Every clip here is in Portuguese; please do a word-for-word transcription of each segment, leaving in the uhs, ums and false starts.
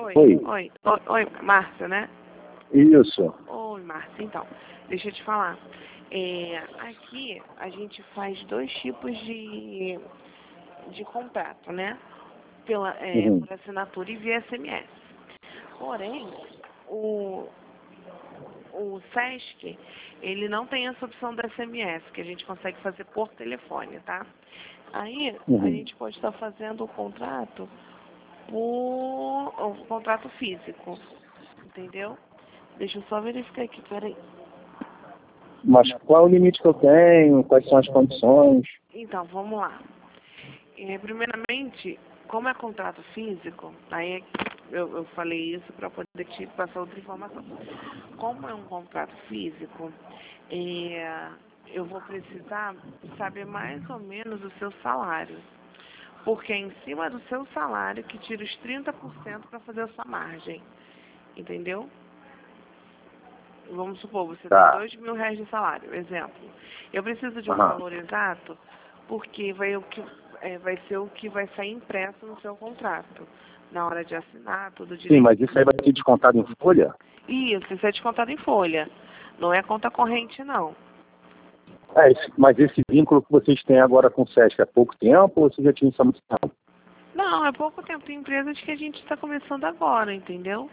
Oi. Oi. Oi. Oi, oi, Márcia, né? Isso. Oi, Márcia. Então, deixa eu te falar. É, aqui a gente faz dois tipos de, de contrato, né? Pela, é, Uhum. por assinatura e via S M S. Porém, o, o Sesc, ele não tem essa opção do S M S, que a gente consegue fazer por telefone, tá? Aí, a Uhum. gente pode estar fazendo o contrato por o contrato físico, entendeu? Deixa eu só verificar aqui, peraí. Mas qual é o limite que eu tenho? Quais são as condições? Então, vamos lá. É, primeiramente, como é contrato físico, aí eu, eu falei isso para poder te passar outra informação. Como é um contrato físico, é, eu vou precisar saber mais ou menos o seu salário. Porque é em cima do seu salário que tira os trinta por cento para fazer a sua margem. Entendeu? Vamos supor, você tem Tá. dois mil reais de salário, exemplo. Eu preciso de um Aham. valor exato porque vai, o que, é, vai ser o que vai sair impresso no seu contrato. Na hora de assinar, tudo Sim, direito. mas isso aí vai ser descontado em folha? Isso, isso é descontado em folha. Não é conta corrente, não. É, esse, mas esse vínculo que vocês têm agora com o Sesc é pouco tempo ou você já tinha isso há muito tempo? Não, é pouco tempo. Tem empresas que a gente está começando agora, entendeu?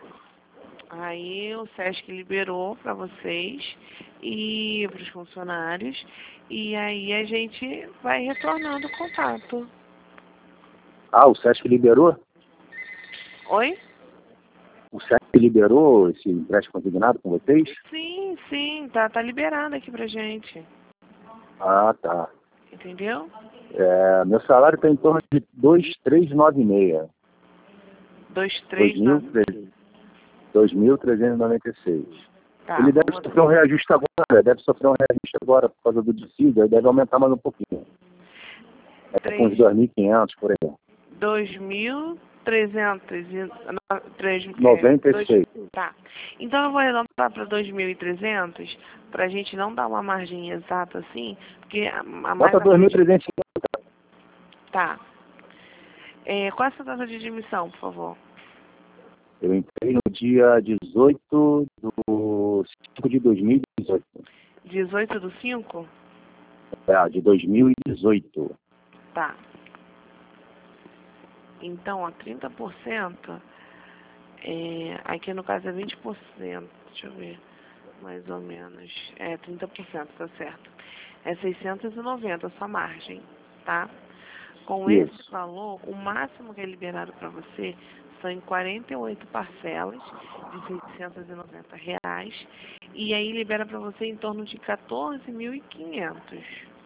Aí o Sesc liberou para vocês e para os funcionários. E aí a gente vai retornando o contato. Ah, o Sesc liberou? Oi? O Sesc liberou esse empréstimo consignado com vocês? Sim, sim, tá, tá liberado aqui pra gente. Ah, tá. Entendeu? É, meu salário está em torno de dois mil trezentos e noventa e seis. Dois, três, nove. dois mil trezentos e noventa e seis. Tá, Ele deve vamos sofrer um reajuste agora, deve sofrer um reajuste agora por causa do dissídio, deve aumentar mais um pouquinho. É com uns dois mil e quinhentos por aí. dois mil trezentos e noventa e seis. Tá. Então eu vou arredondar para dois mil e trezentos, para a gente não dar uma margem exata assim, porque a, a mais Bota a dois mil mais... e trezentos e cinquenta. Tá. É, qual é a sua data de admissão, por favor? Eu entrei no dia dezoito do cinco de dois mil e dezoito. dezoito do cinco? É, de dois mil e dezoito. Tá. Então, ó, trinta por cento, é, aqui no caso é vinte por cento, deixa eu ver, mais ou menos, é trinta por cento, tá certo. É seiscentos e noventa a sua margem, tá? Com Isso. esse valor, o máximo que é liberado para você são em quarenta e oito parcelas de seiscentos e noventa reais, e aí libera para você em torno de quatorze mil e quinhentos.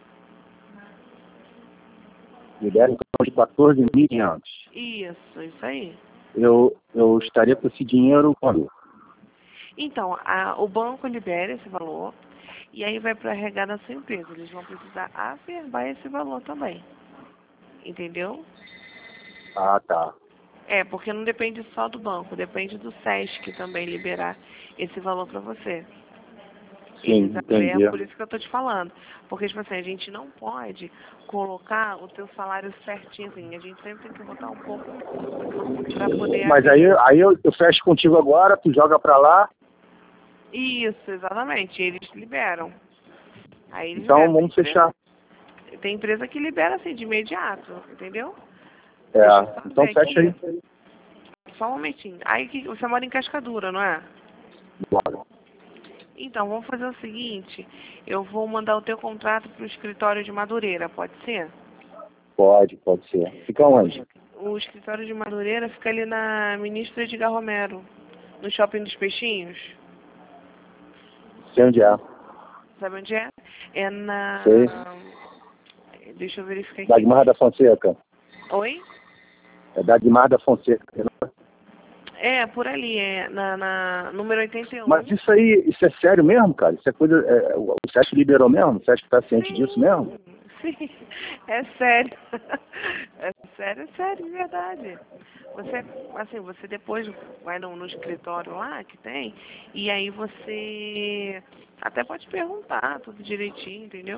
Libera em torno de quatorze mil e quinhentos. Isso, isso aí. Eu, eu estaria com esse dinheiro quando? Então, a, o banco libera esse valor e aí vai para arregar na sua empresa. Eles vão precisar averbar esse valor também. Entendeu? Ah, tá. É, porque não depende só do banco, depende do Sesc também liberar esse valor para você. Sim, Eles entendi. averbam, por isso que eu tô te falando. Porque, tipo assim, a gente não pode colocar o teu salário certinho, assim. A gente sempre tem que botar um pouco para poder Mas aí, averbar. aí eu, eu fecho contigo agora, tu joga pra lá. Isso, exatamente. Eles liberam. Aí eles Então liberam. vamos fechar. Tem empresa que libera assim de imediato, entendeu? É, Deixa eu só então ver fecha aí. aqui. Só um momentinho. Aí que você mora em Cascadura, não é? Bora. Então, vamos fazer o seguinte. Eu vou mandar o teu contrato para o escritório de Madureira, pode ser? Pode, pode ser. Fica onde? O escritório de Madureira fica ali na Ministro Edgar Romero, no Shopping dos Peixinhos. Sei onde é. Sabe onde é? É na... Sei. Deixa eu verificar aqui. Dagmar da Fonseca. Oi? É Dagmar da Fonseca. É, por ali, é na, na número oitenta e um. Mas isso aí, isso é sério mesmo, cara? Isso é coisa. É, o Sesc liberou mesmo? O Sesc tá ciente disso mesmo? Sim, é sério. É sério, é sério, de verdade. Você, assim, você depois vai no, no escritório lá que tem, e aí você até pode perguntar tudo direitinho, entendeu?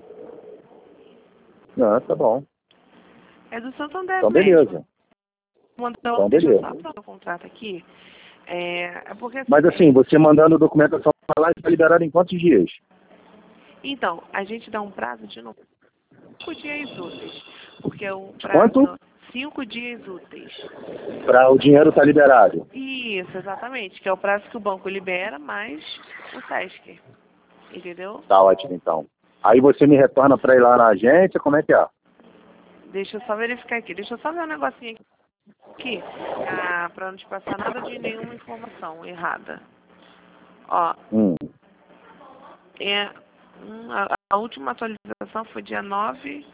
Não, tá bom. É do Santander Então mesmo. beleza. Mandou, Então, deixa eu beleza. só aprovar o contrato aqui. É, é porque, assim, Mas assim, você mandando documentação para lá, está liberado em quantos dias? Então, a gente dá um prazo de no- cinco dias úteis. Porque o De quanto? prazo... Cinco dias úteis. Para o dinheiro estar liberado. Isso, exatamente. Que é o prazo que o banco libera, mais o SESC. Entendeu? Tá ótimo, então. Aí você me retorna para ir lá na agência, como é que é? Deixa eu só verificar aqui. Deixa eu só ver um negocinho aqui. Ah, para não te passar nada de nenhuma informação errada. Ó, Hum. é, hum, a, a última atualização foi dia nove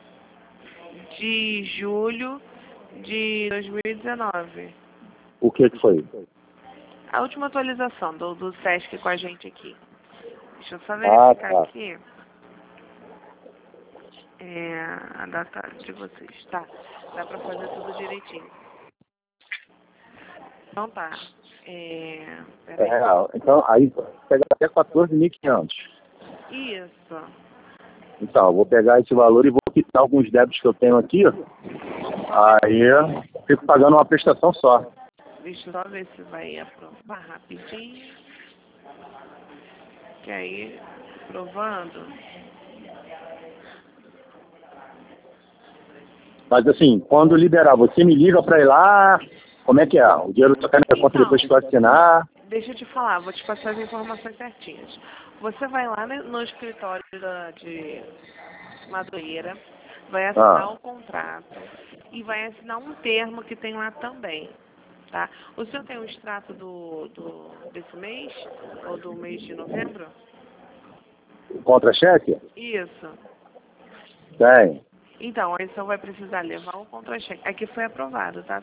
de julho de dois mil e dezenove. O que que foi? A última atualização do, do SESC com a gente aqui. Deixa eu só Ah, verificar tá. aqui. É, a data de vocês. Tá. Dá pra fazer tudo direitinho. Então tá. É, É peraí. real. Então, aí pega até quatorze mil e quinhentos. Isso. Então, eu vou pegar esse valor e vou quitar alguns débitos que eu tenho aqui. Aí eu fico pagando uma prestação só. Deixa eu só ver se vai aprovar rapidinho. Que aí, aprovando. Mas assim, quando liberar, você me liga para ir lá. Como é que é? O dinheiro só cai na minha conta Então, depois que eu assinar. deixa eu te falar, vou te passar as informações certinhas. Você vai lá né, no escritório da, de Madureira, vai assinar Ah, o contrato e vai assinar um termo que tem lá também, tá? O senhor tem o extrato do, do, desse mês, ou do mês de novembro? contra-cheque? Isso. Tem. Então, aí o senhor vai precisar levar o contra-cheque. Aqui foi aprovado, tá?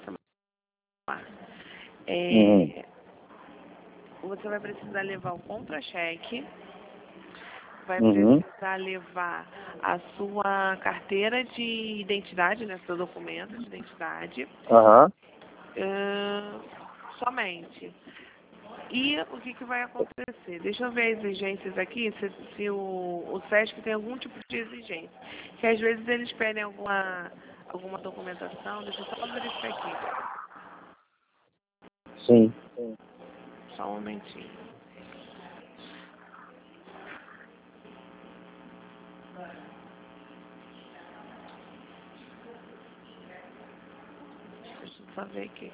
Uhum. É, você vai precisar levar o contra-cheque, vai Uhum. precisar levar a sua carteira de identidade, né, seu documento de identidade, Aham. ahn, somente. E o que, que vai acontecer? Deixa eu ver as exigências aqui, se, se o, o SESC tem algum tipo de exigência. Que às vezes eles pedem alguma, alguma documentação, deixa eu só verificar aqui. Sim. Só um momentinho. Deixa eu só ver aqui.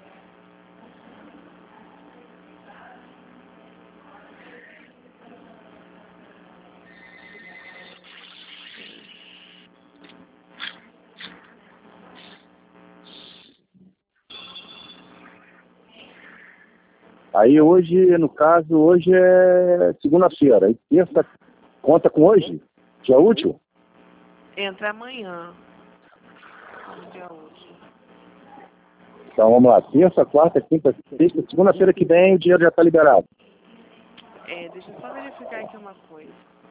Aí hoje, no caso, hoje é segunda-feira. Aí terça conta com hoje? Dia útil? Entra amanhã, no dia hoje. Então vamos lá. Terça, quarta, quinta, sexta, segunda-feira que vem o dinheiro já está liberado. É, deixa eu só verificar aqui uma coisa.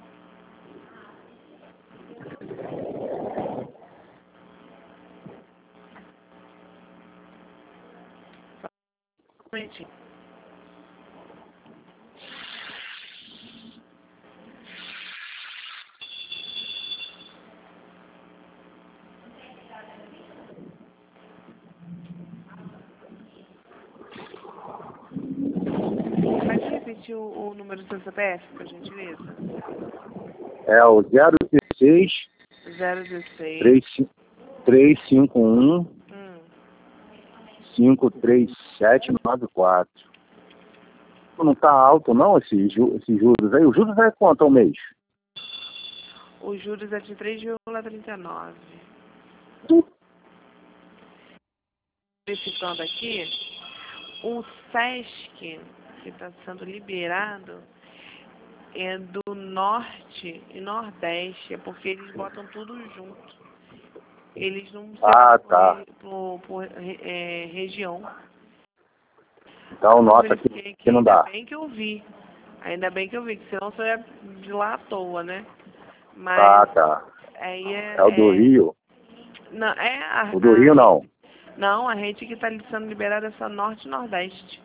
Só um momentinho. Pode repetir o, o número do seu C P F, por gentileza? É o zero seis zero dezesseis. três cinco um Hum. cinco três sete nove quatro. Não está alto não esses ju esse juros aí? Os juros é quanto ao mês? Os juros é de três vírgula trinta e nove. Verificando aqui, o SESC que está sendo liberado é do Norte e Nordeste, é porque eles botam tudo junto. Eles não Ah, separam por, tá. re- por, por é, região. Então, Eu nossa, aqui, verifiquei aqui que não ainda dá. bem que eu vi. Ainda bem que eu vi, que senão você ia de lá à toa, né? Mas Ah, tá. aí é. É o do é Rio. não, é a, O do a Rio não. não, a rede que está sendo liberada é só Norte e Nordeste.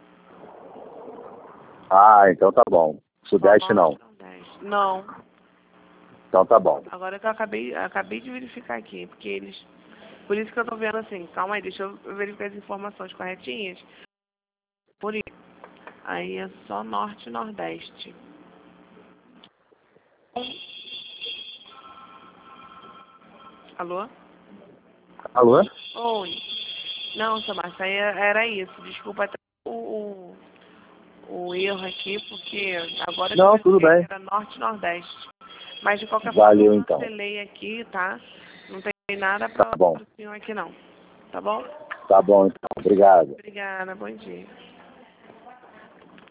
Ah, então tá bom. Só Sudeste Norte não. e Nordeste. Não. Então tá bom. Agora que eu acabei, acabei de verificar aqui, porque eles Por isso que eu tô vendo assim, calma aí, deixa eu verificar as informações corretinhas. Por isso. Aí é só norte e nordeste. Alô? Alô? Oi. Não, seu Márcio, aí era isso. Desculpa até o, o, o erro aqui, porque agora Não, que eu tudo vi bem. que era norte e nordeste. Mas de qualquer Valeu, forma, eu então. cancelei aqui, tá? Não tem nada Tá para bom. o senhor aqui não. Tá bom? Tá bom, então. Obrigado. Obrigada, bom dia.